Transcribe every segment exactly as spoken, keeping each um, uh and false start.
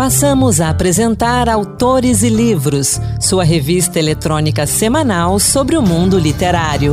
Passamos a apresentar Autores e Livros, sua revista eletrônica semanal sobre o mundo literário.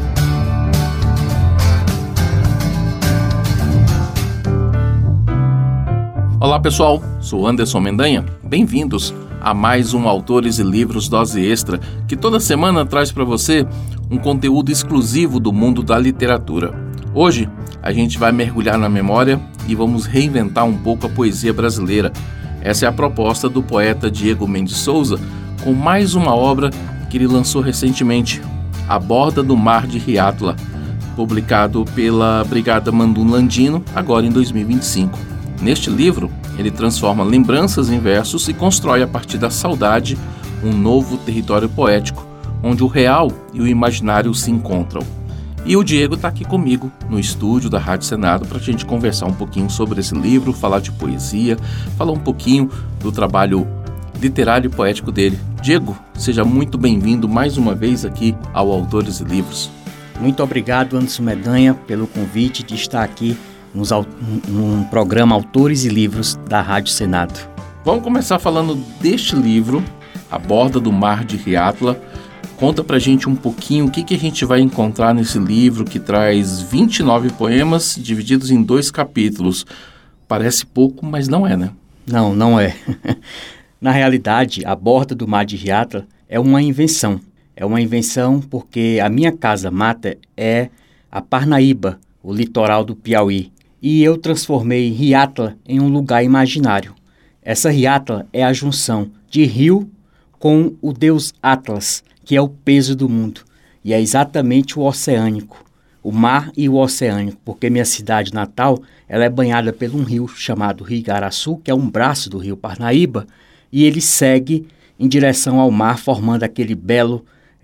Olá pessoal, sou Anderson Mendanha, bem-vindos a mais um Autores e Livros Dose Extra, que toda semana traz para você um conteúdo exclusivo do mundo da literatura. Hoje a gente vai mergulhar na memória e vamos reinventar um pouco a poesia brasileira. Essa é a proposta do poeta Diego Mendes Souza, com mais uma obra que ele lançou recentemente, A Borda do Mar de Hiatla, publicado pela Brigada Mandum Landino, agora em dois mil e vinte e cinco. Neste livro, ele transforma lembranças em versos e constrói a partir da saudade um novo território poético, onde o real e o imaginário se encontram. E o Diego está aqui comigo no estúdio da Rádio Senado para a gente conversar um pouquinho sobre esse livro, falar de poesia, falar um pouquinho do trabalho literário e poético dele. Diego, seja muito bem-vindo mais uma vez aqui ao Autores e Livros. Muito obrigado, Anderson Mendanha, pelo convite de estar aqui nos, num programa Autores e Livros da Rádio Senado. Vamos começar falando deste livro, A Borda do Mar de Hiatla. Conta pra gente um pouquinho o que, que a gente vai encontrar nesse livro que traz vinte e nove poemas divididos em dois capítulos. Parece pouco, mas não é, né? Não, não é. Na realidade, A Borda do Mar de Hiatla é uma invenção. É uma invenção porque a minha casa mata é a Parnaíba, o litoral do Piauí. E eu transformei Hiatla em um lugar imaginário. Essa Hiatla é a junção de rio com o deus Atlas, que é o peso do mundo, e é exatamente o oceânico, o mar e o oceânico, porque minha cidade natal ela é banhada por um rio chamado Rio Igaraçu, que é um braço do rio Parnaíba, e ele segue em direção ao mar, formando aquele belo,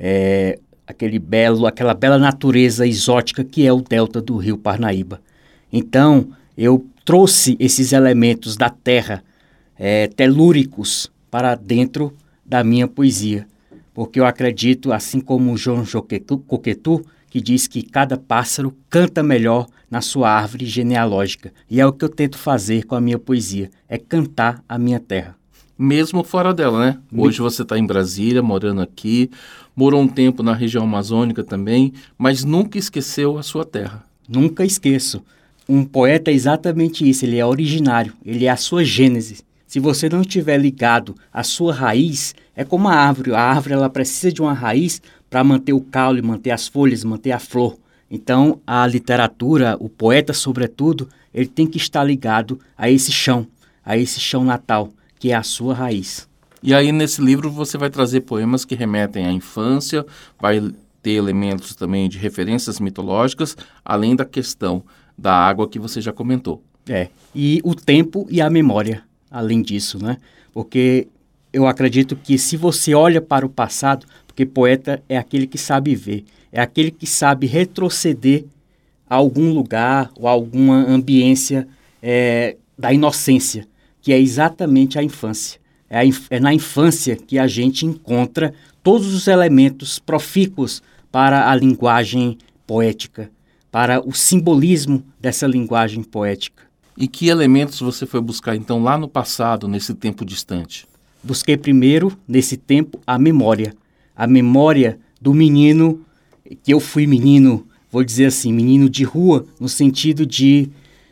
é, aquele belo, aquela bela natureza exótica que é o delta do rio Parnaíba. Então, eu trouxe esses elementos da terra, é, telúricos, para dentro da minha poesia. Porque eu acredito, assim como o João Coquetu, que diz que cada pássaro canta melhor na sua árvore genealógica. E é o que eu tento fazer com a minha poesia, é cantar a minha terra. Mesmo fora dela, né? Hoje você está em Brasília, morando aqui, morou um tempo na região amazônica também, mas nunca esqueceu a sua terra. Nunca esqueço. Um poeta é exatamente isso, ele é originário, ele é a sua gênese. Se você não estiver ligado à sua raiz, é como a árvore. A árvore ela precisa de uma raiz para manter o caule, manter as folhas, manter a flor. Então, a literatura, o poeta, sobretudo, ele tem que estar ligado a esse chão, a esse chão natal, que é a sua raiz. E aí, nesse livro, você vai trazer poemas que remetem à infância, vai ter elementos também de referências mitológicas, além da questão da água que você já comentou. É, e o tempo e a memória. Além disso, né? Porque eu acredito que se você olha para o passado, porque poeta é aquele que sabe ver, é aquele que sabe retroceder a algum lugar ou a alguma ambiência é, da inocência, que é exatamente a infância. É, a inf- é na infância que a gente encontra todos os elementos profícuos para a linguagem poética, para o simbolismo dessa linguagem poética. E que elementos você foi buscar, então, lá no passado, nesse tempo distante? Busquei primeiro, nesse tempo, a memória. A memória do menino, que eu fui menino, vou dizer assim, menino de rua, no sentido de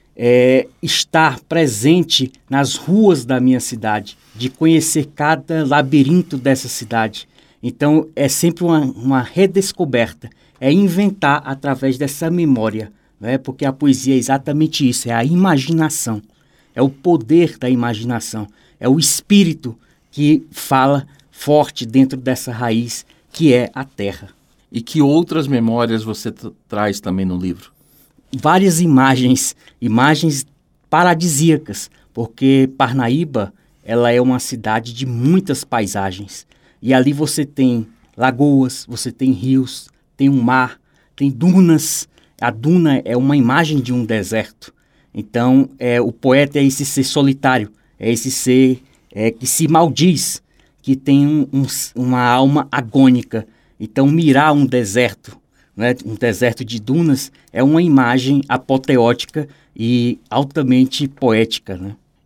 é, estar presente nas ruas da minha cidade, de conhecer cada labirinto dessa cidade. Então, é sempre uma, uma redescoberta, é inventar através dessa memória. Né? Porque a poesia é exatamente isso, é a imaginação, é o poder da imaginação, é o espírito que fala forte dentro dessa raiz que é a terra. E que outras memórias você t- traz também no livro? Várias imagens, imagens paradisíacas, porque Parnaíba ela é uma cidade de muitas paisagens. E ali você tem lagoas, você tem rios, tem um mar, tem dunas. A duna é uma imagem de um deserto. Então, é, o poeta é esse ser solitário, é esse ser é, que se maldiz, que tem um, um, uma alma agônica. Então, mirar um deserto, né, um deserto de dunas, é uma imagem apoteótica e altamente poética, né?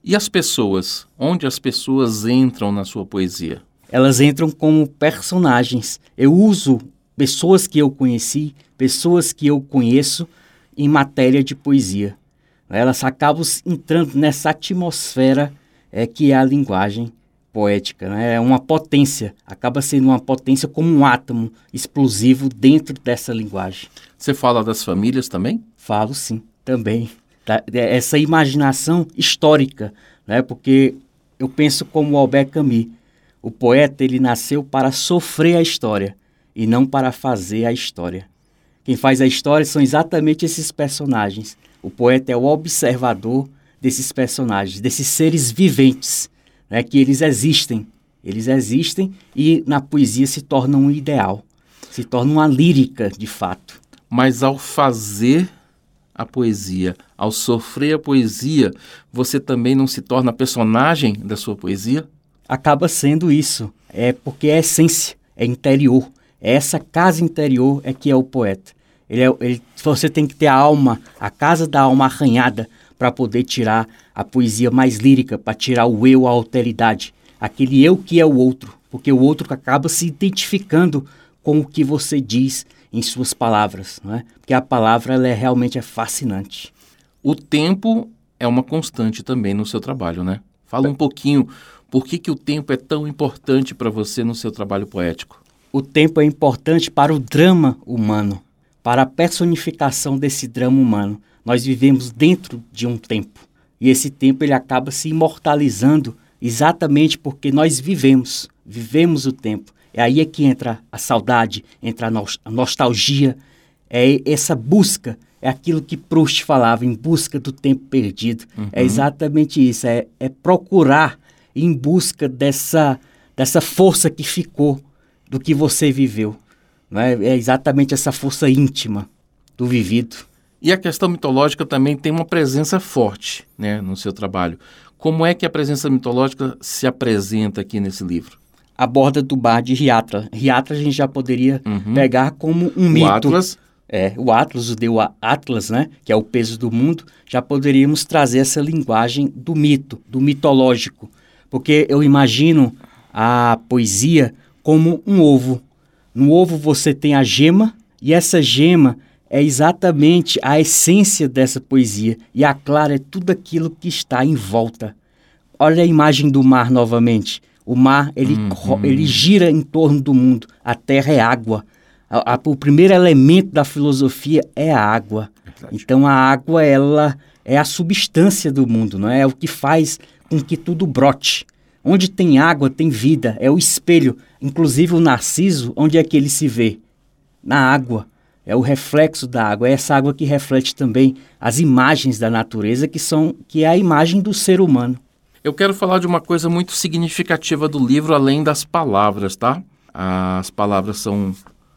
E as pessoas? Onde as pessoas entram na sua poesia? Elas entram como personagens. Eu uso pessoas que eu conheci, pessoas que eu conheço em matéria de poesia. Elas acabam entrando nessa atmosfera é, que é a linguagem poética, né? É uma potência, acaba sendo uma potência como um átomo explosivo dentro dessa linguagem. Você fala das famílias também? Falo sim, também. Tá? Essa imaginação histórica, né? Porque eu penso como Albert Camus, o poeta ele nasceu para sofrer a história e não para fazer a história. Quem faz a história são exatamente esses personagens. O poeta é o observador desses personagens, desses seres viventes, né, que eles existem. Eles existem e na poesia se tornam um ideal, se torna uma lírica de fato. Mas ao fazer a poesia, ao sofrer a poesia, você também não se torna personagem da sua poesia? Acaba sendo isso, é porque é essência, é interior. Essa casa interior é que é o poeta. Ele é, ele, você tem que ter a alma, a casa da alma arranhada para poder tirar a poesia mais lírica, para tirar o eu, a alteridade. Aquele eu que é o outro, porque o outro acaba se identificando com o que você diz em suas palavras, não é? Porque a palavra ela é, realmente é fascinante. O tempo é uma constante também no seu trabalho, né? Fala um pouquinho, por que, que o tempo é tão importante para você no seu trabalho poético? O tempo é importante para o drama humano, para a personificação desse drama humano. Nós vivemos dentro de um tempo, e esse tempo ele acaba se imortalizando exatamente porque nós vivemos, vivemos o tempo. É aí é que entra a saudade, entra a, no- a nostalgia, é essa busca, é aquilo que Proust falava, em busca do tempo perdido. Uhum. É exatamente isso, é, é procurar em busca dessa, dessa força que ficou do que você viveu. Não é? É exatamente essa força íntima do vivido. E a questão mitológica também tem uma presença forte, né, no seu trabalho. Como é que a presença mitológica se apresenta aqui nesse livro? Aborda do bar de Hiatra. Hiatra a gente já poderia Uhum. pegar como um mito. O Atlas. É, o Atlas, o deus Atlas, né, que é o peso do mundo, já poderíamos trazer essa linguagem do mito, do mitológico. Porque eu imagino a poesia como um ovo. No ovo você tem a gema, e essa gema é exatamente a essência dessa poesia. E a clara é tudo aquilo que está em volta. Olha a imagem do mar novamente. O mar, ele, Uhum. ele gira em torno do mundo. A terra é água. A, a, o primeiro elemento da filosofia é a água. Verdade. Então a água, ela é a substância do mundo, não é? É o que faz com que tudo brote. Onde tem água, tem vida, é o espelho. Inclusive o Narciso, onde é que ele se vê? Na água. É o reflexo da água, é essa água que reflete também as imagens da natureza, que, são, que é a imagem do ser humano. Eu quero falar de uma coisa muito significativa do livro, além das palavras, tá? As palavras são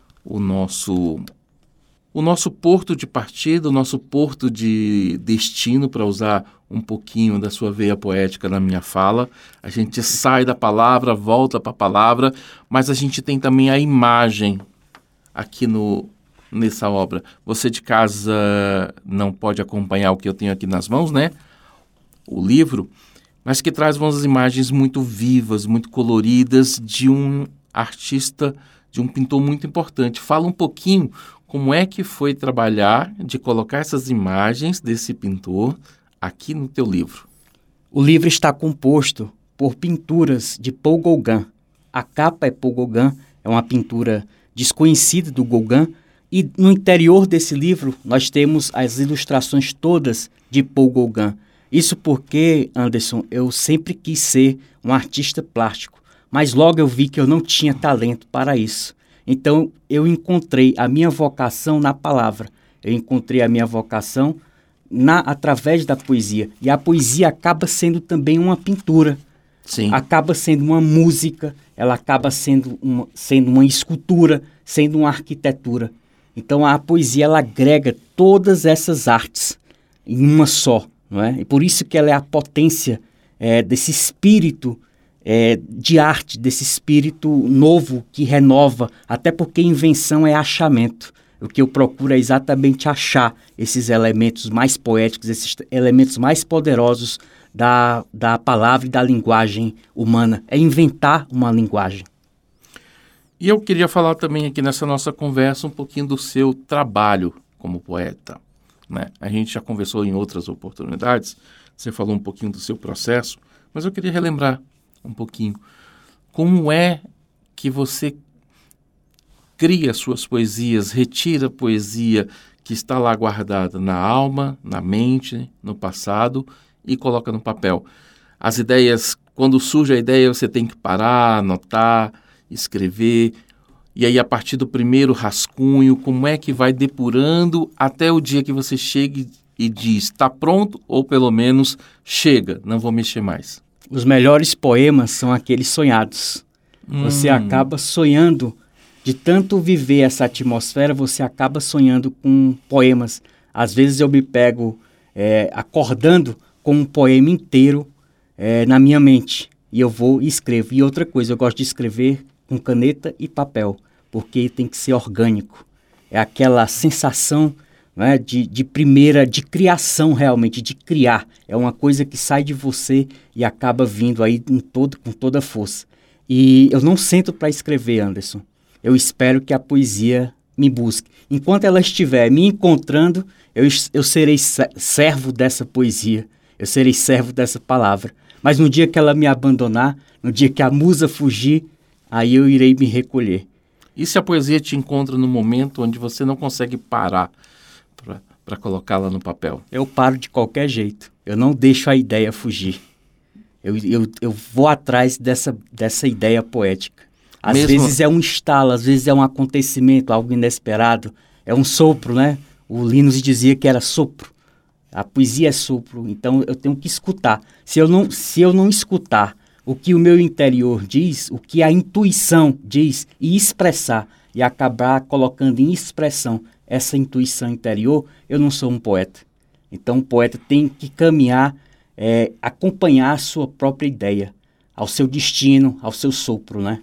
o nosso, o nosso porto de partida, o nosso porto de destino, para usar um pouquinho da sua veia poética na minha fala. A gente sai da palavra, volta para a palavra, mas a gente tem também a imagem aqui no, nessa obra. Você de casa não pode acompanhar o que eu tenho aqui nas mãos, né? O livro, mas que traz umas imagens muito vivas, muito coloridas de um artista, de um pintor muito importante. Fala um pouquinho como é que foi trabalhar de colocar essas imagens desse pintor aqui no teu livro. O livro está composto por pinturas de Paul Gauguin. A capa é Paul Gauguin, é uma pintura desconhecida do Gauguin, e no interior desse livro nós temos as ilustrações todas de Paul Gauguin. Isso porque, Anderson, eu sempre quis ser um artista plástico, mas logo eu vi que eu não tinha talento para isso. Então eu encontrei a minha vocação na palavra, eu encontrei a minha vocação na, através da poesia. E a poesia acaba sendo também uma pintura, Sim. acaba sendo uma música, ela acaba sendo uma, sendo uma escultura, sendo uma arquitetura. Então a poesia ela agrega todas essas artes em uma só. Não é? E por isso que ela é a potência é, desse espírito é, de arte, desse espírito novo que renova, até porque invenção é achamento. O que eu procuro é exatamente achar esses elementos mais poéticos, esses elementos mais poderosos da, da palavra e da linguagem humana, é inventar uma linguagem. E eu queria falar também aqui nessa nossa conversa um pouquinho do seu trabalho como poeta, né? A gente já conversou em outras oportunidades, você falou um pouquinho do seu processo, mas eu queria relembrar um pouquinho. Como é que você cria suas poesias, retira a poesia que está lá guardada na alma, na mente, no passado e coloca no papel? As ideias, quando surge a ideia, você tem que parar, anotar, escrever, e aí a partir do primeiro rascunho, como é que vai depurando até o dia que você chegue e diz, está pronto, ou pelo menos chega, não vou mexer mais? Os melhores poemas são aqueles sonhados. Hum. Você acaba sonhando, de tanto viver essa atmosfera, você acaba sonhando com poemas. Às vezes eu me pego é, acordando com um poema inteiro é, na minha mente, e eu vou e escrevo. E outra coisa, eu gosto de escrever com caneta e papel, porque tem que ser orgânico. É aquela sensação, né, de, de primeira, de criação realmente, de criar. É uma coisa que sai de você e acaba vindo aí em todo, com toda a força. E eu não sento para escrever, Anderson. Eu espero que a poesia me busque. Enquanto ela estiver me encontrando, eu, eu serei servo dessa poesia. Eu serei servo dessa palavra. Mas no dia que ela me abandonar, no dia que a musa fugir, aí eu irei me recolher. E se a poesia te encontra no momento onde você não consegue parar para colocá-la no papel? Eu paro de qualquer jeito. Eu não deixo a ideia fugir. Eu, eu, eu vou atrás dessa, dessa ideia poética. Às Mesmo... vezes é um estalo, às vezes é um acontecimento, algo inesperado. É um sopro, né? O Linus dizia que era sopro. A poesia é sopro, então eu tenho que escutar. Se eu não, se eu não escutar o que o meu interior diz, o que a intuição diz, e expressar, e acabar colocando em expressão essa intuição interior, eu não sou um poeta. Então o poeta tem que caminhar, é, acompanhar a sua própria ideia, ao seu destino, ao seu sopro, né?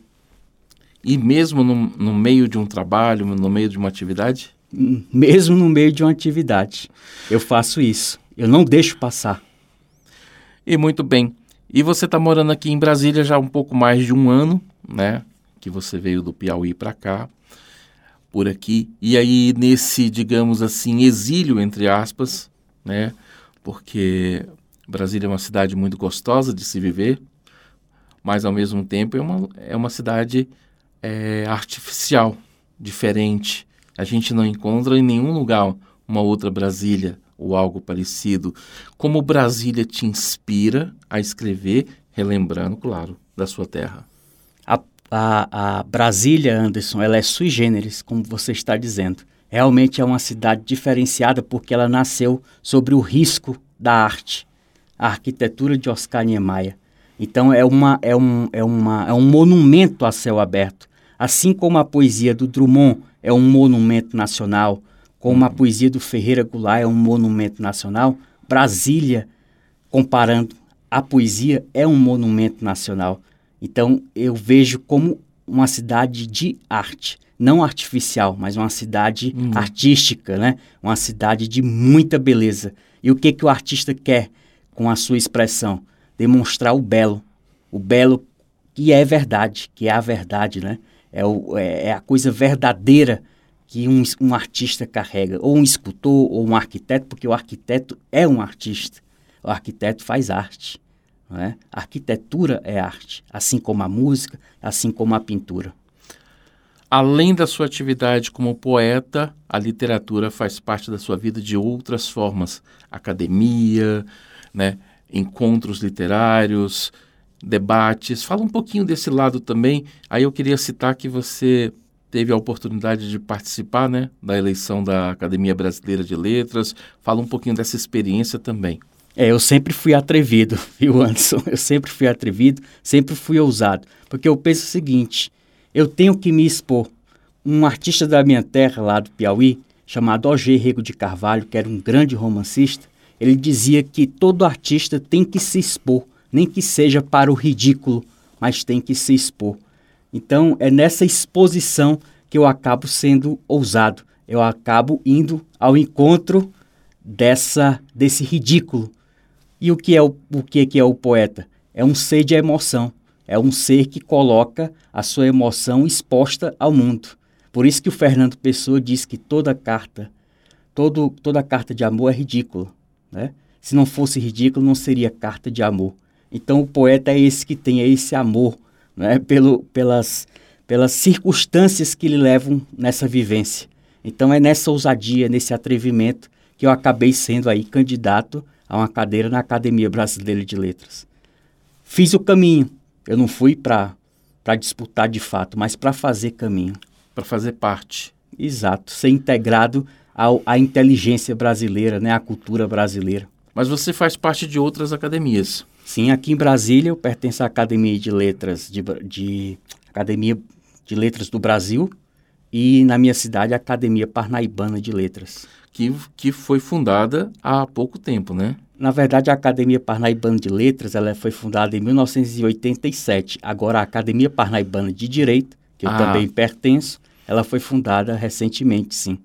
E mesmo no, no meio de um trabalho, no meio de uma atividade? Mesmo no meio de uma atividade, eu faço isso. Eu não deixo passar. E muito bem. E você está morando aqui em Brasília já há um pouco mais de um ano, né? Que você veio do Piauí para cá, por aqui. E aí nesse, digamos assim, exílio, entre aspas, né? Porque Brasília é uma cidade muito gostosa de se viver, mas ao mesmo tempo é uma, é uma cidade é, artificial, diferente. A gente não encontra em nenhum lugar uma outra Brasília ou algo parecido. Como Brasília te inspira a escrever, relembrando, claro, da sua terra? A, a, a Brasília, Anderson, ela é sui generis, como você está dizendo. Realmente é uma cidade diferenciada porque ela nasceu sobre o risco da arte, a arquitetura de Oscar Niemeyer. Então é, uma, é, um, é, uma, é um monumento a céu aberto. Assim como a poesia do Drummond é um monumento nacional, como a poesia do Ferreira Goulart é um monumento nacional, Brasília, comparando a poesia, é um monumento nacional. Então, eu vejo como uma cidade de arte, não artificial, mas uma cidade hum. artística, né? Uma cidade de muita beleza. E o que, que o artista quer com a sua expressão? Demonstrar o belo, o belo que é verdade, que é a verdade, né? É, o, é, é a coisa verdadeira que um, um artista carrega, ou um escultor, ou um arquiteto, porque o arquiteto é um artista. O arquiteto faz arte, não é? A arquitetura é arte, assim como a música, assim como a pintura. Além da sua atividade como poeta, a literatura faz parte da sua vida de outras formas. Academia, né? Encontros literários, debates. Fala um pouquinho desse lado também. Aí eu queria citar que você teve a oportunidade de participar, né, da eleição da Academia Brasileira de Letras. Fala um pouquinho dessa experiência também. É, eu sempre fui atrevido, viu, Anderson? Eu sempre fui atrevido, sempre fui ousado. Porque eu penso o seguinte, eu tenho que me expor. Um artista da minha terra, lá do Piauí, chamado O G Rego de Carvalho, que era um grande romancista, ele dizia que todo artista tem que se expor, nem que seja para o ridículo, mas tem que se expor. Então, é nessa exposição que eu acabo sendo ousado. Eu acabo indo ao encontro dessa, desse ridículo, E o que é o, o que, que é o poeta? É um ser de emoção. É um ser que coloca a sua emoção exposta ao mundo. Por isso que o Fernando Pessoa diz que toda carta, todo, toda carta de amor é ridícula, né? Se não fosse ridículo, não seria carta de amor. Então o poeta é esse que tem, é esse amor, né? Pelo, pelas, pelas circunstâncias que lhe levam nessa vivência. Então é nessa ousadia, nesse atrevimento, que eu acabei sendo aí candidato a uma cadeira na Academia Brasileira de Letras. Fiz o caminho. Eu não fui para disputar de fato, mas para fazer caminho. Para fazer parte. Exato, ser integrado ao, à inteligência brasileira, né, à cultura brasileira. Mas você faz parte de outras academias. Sim, aqui em Brasília eu pertenço à Academia de Letras, de, de, Academia de Letras do Brasil, e na minha cidade a Academia Parnaibana de Letras. Que, que foi fundada há pouco tempo, né? Na verdade, a Academia Parnaibana de Letras ela foi fundada em mil novecentos e oitenta e sete. Agora, a Academia Parnaibana de Direito, que eu ah. também pertenço, ela foi fundada recentemente, sim.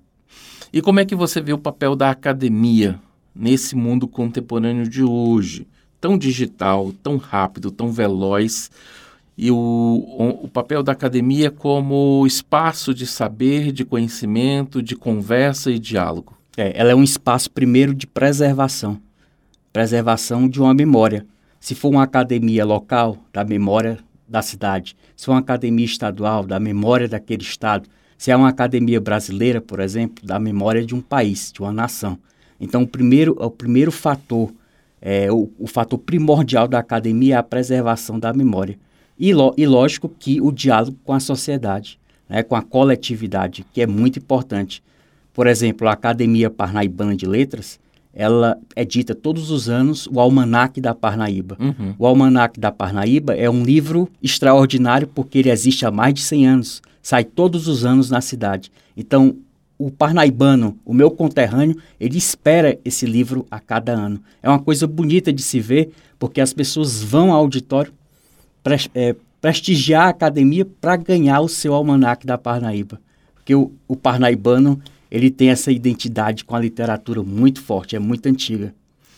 E como é que você vê o papel da academia nesse mundo contemporâneo de hoje? Tão digital, tão rápido, tão veloz. E o, o, o papel da academia como espaço de saber, de conhecimento, de conversa e diálogo. É, ela é um espaço, primeiro, de preservação. Preservação de uma memória. Se for uma academia local, da memória da cidade. Se for uma academia estadual, da memória daquele estado. Se é uma academia brasileira, por exemplo, da memória de um país, de uma nação. Então, o primeiro, o primeiro fator, é, o, o fator primordial da academia é a preservação da memória. E, lo, e lógico que o diálogo com a sociedade, né, com a coletividade, que é muito importante. Por exemplo, a Academia Parnaibana de Letras, ela edita todos os anos o Almanaque da Parnaíba. Uhum. O Almanaque da Parnaíba é um livro extraordinário porque ele existe há mais de cem anos. Sai todos os anos na cidade. Então, o parnaibano, o meu conterrâneo, ele espera esse livro a cada ano. É uma coisa bonita de se ver porque as pessoas vão ao auditório pre- é, prestigiar a academia para ganhar o seu Almanaque da Parnaíba. Porque o, o parnaibano ele tem essa identidade com a literatura muito forte, é muito antiga.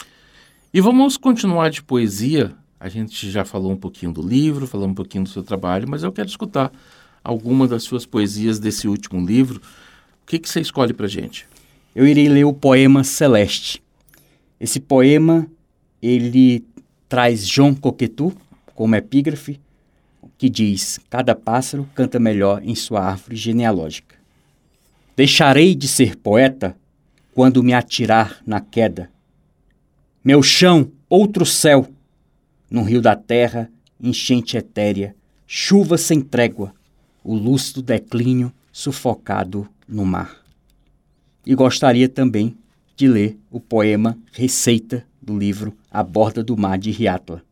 E vamos continuar de poesia. A gente já falou um pouquinho do livro, falou um pouquinho do seu trabalho, mas eu quero escutar alguma das suas poesias desse último livro. O que, que você escolhe pra gente? Eu irei ler o poema Celeste. Esse poema, ele traz João Coquetu como epígrafe, que diz: cada pássaro canta melhor em sua árvore genealógica. Deixarei de ser poeta quando me atirar na queda. Meu chão, outro céu, no rio da terra, enchente etérea, chuva sem trégua, o lúcido declínio sufocado no mar. E gostaria também de ler o poema Receita do livro A Borda do Mar de Hiátala.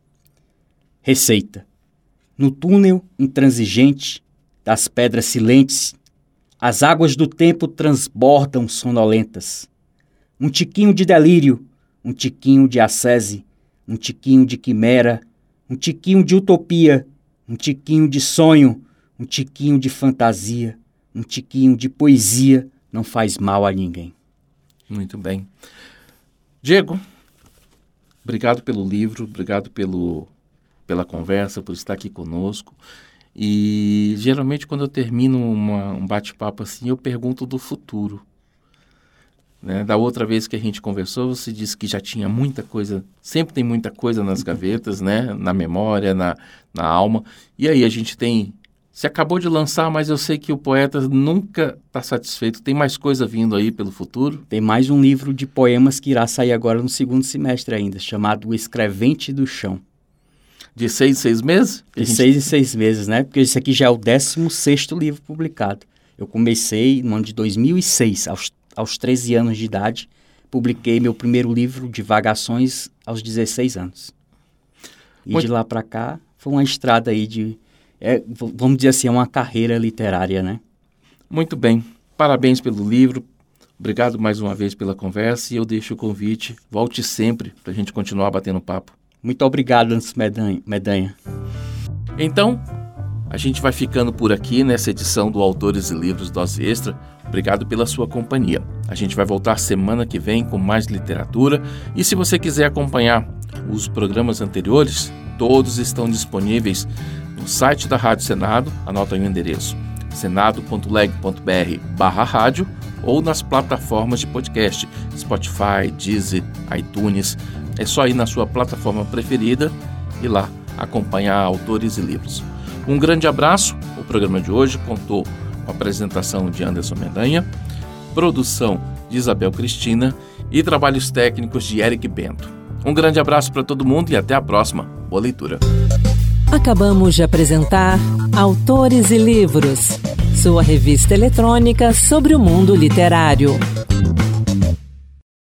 Receita. No túnel intransigente das pedras silentes, as águas do tempo transbordam sonolentas. Um tiquinho de delírio, um tiquinho de ascese, um tiquinho de quimera, um tiquinho de utopia, um tiquinho de sonho, um tiquinho de fantasia, um tiquinho de poesia não faz mal a ninguém. Muito bem. Diego, obrigado pelo livro, obrigado pelo, pela conversa, por estar aqui conosco. E geralmente quando eu termino uma, um bate-papo assim, eu pergunto do futuro. Né? Da outra vez que a gente conversou, você disse que já tinha muita coisa, sempre tem muita coisa nas gavetas, né? Na memória, na, na alma. E aí a gente tem, você acabou de lançar, mas eu sei que o poeta nunca está satisfeito. Tem mais coisa vindo aí pelo futuro? Tem mais um livro de poemas que irá sair agora no segundo semestre ainda, chamado O Escrevente do Chão. De seis em seis meses? De gente... seis em seis meses, né? Porque esse aqui já é o décimo sexto livro publicado. Eu comecei no ano de dois mil e seis, aos, aos treze anos de idade. Publiquei meu primeiro livro, Divagações, aos dezesseis anos. E Muito... de lá para cá, foi uma estrada aí de... É, vamos dizer assim, é uma carreira literária, né? Muito bem. Parabéns pelo livro. Obrigado mais uma vez pela conversa. E eu deixo o convite. Volte sempre para a gente continuar batendo papo. Muito obrigado, Anderson Medanha. Então, a gente vai ficando por aqui nessa edição do Autores e Livros Dose Extra. Obrigado pela sua companhia. A gente vai voltar semana que vem com mais literatura. E se você quiser acompanhar os programas anteriores, todos estão disponíveis no site da Rádio Senado, anota aí o endereço, senado ponto leg ponto br barra rádio, ou nas plataformas de podcast, Spotify, Deezer, iTunes. É só ir na sua plataforma preferida e lá acompanhar autores e livros. Um grande abraço. O programa de hoje contou com a apresentação de Anderson Mendanha, produção de Isabel Cristina e trabalhos técnicos de Eric Bento. Um grande abraço para todo mundo e até a próxima. Boa leitura. Acabamos de apresentar Autores e Livros, sua revista eletrônica sobre o mundo literário.